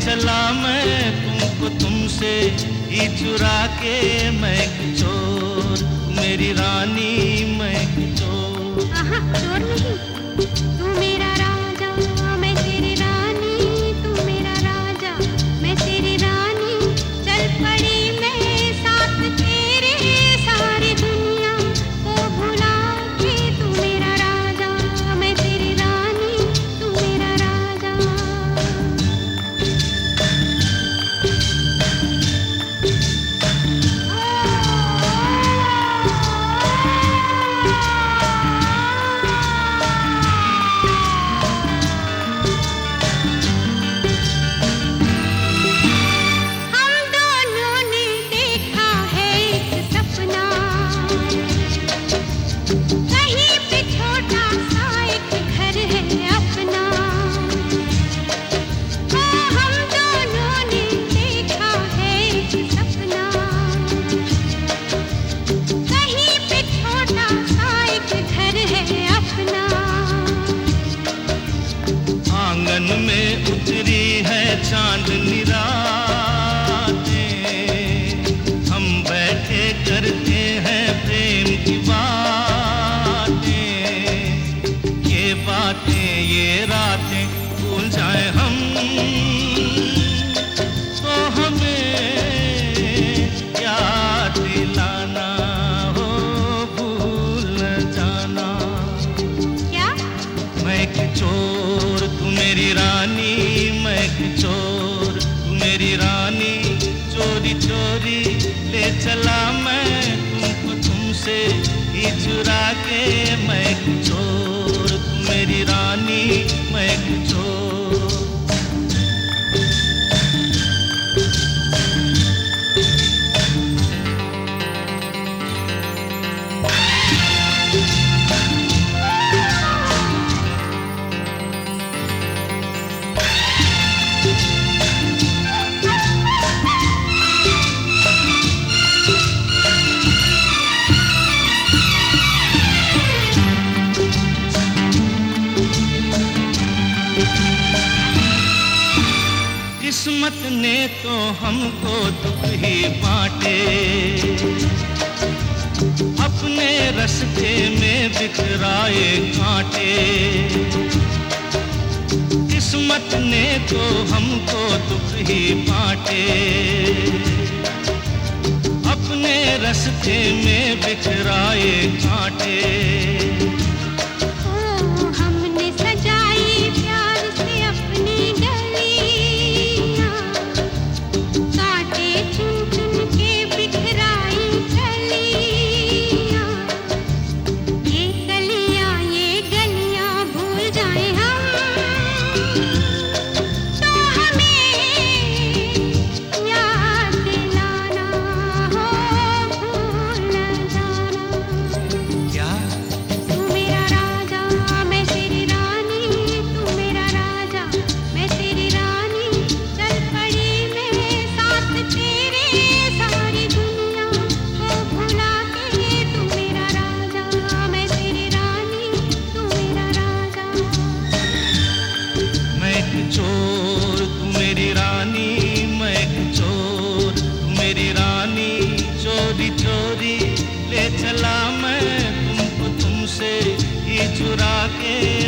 चला मैं तुमको तुमसे ही चुरा के, मैं एक चोर मेरी रानी, मैं एक चोर। चोर नहीं, तू मेरा राजा मैं तेरी रानी, तू मेरा राजा मैं तेरी रानी। चल पड़ी मैं साथ तेरे, सारी दुनिया को भुला के। तू मेरा राजा मैं तेरी रानी, तू मेरा राजा। आंगन में उतरी है चांदनी रातें, हम बैठे करते हैं प्रेम की बातें। ये बातें ये रातें भूल जाए हम, तो हमें याद दिलाना हो, भूल न जाना। क्या? मैं एक चोर तू मेरी रानी, मैं एक चोर तू मेरी रानी। चोरी चोरी ले चला मैं तुमको तुमसे ही चुरा के, मैं एक चोर तू मेरी रानी, मैं एक चोर। किस्मत ने तो हमको दुख ही बांटे, अपने रास्ते में बिखराए कांटे। किस्मत ने तो हमको दुख ही बांटे, अपने रास्ते में बिखराए कांटे। हमने सजाई प्यार से अपनी गलियां, कांटे चुन चुन के बिखराई कलियां। ये गलियां भूल जाए हम, तो हमें याद दिलाना हो, भूल न जाना। क्या? तू मेरा राजा मैं तेरी रानी, तू मेरा राजा मैं तेरी रानी। चल पड़ी मैं साथ तेरे, सारी दुनिया को भुला के। तू मेरा राजा मैं तेरी रानी, तू मेरा राजा। मैं एक चोर तू मेरी रानी, मैं एक चोर तू मेरी रानी। चोरी चोरी ले चला मैं तुमको तुमसे ही चुरा के,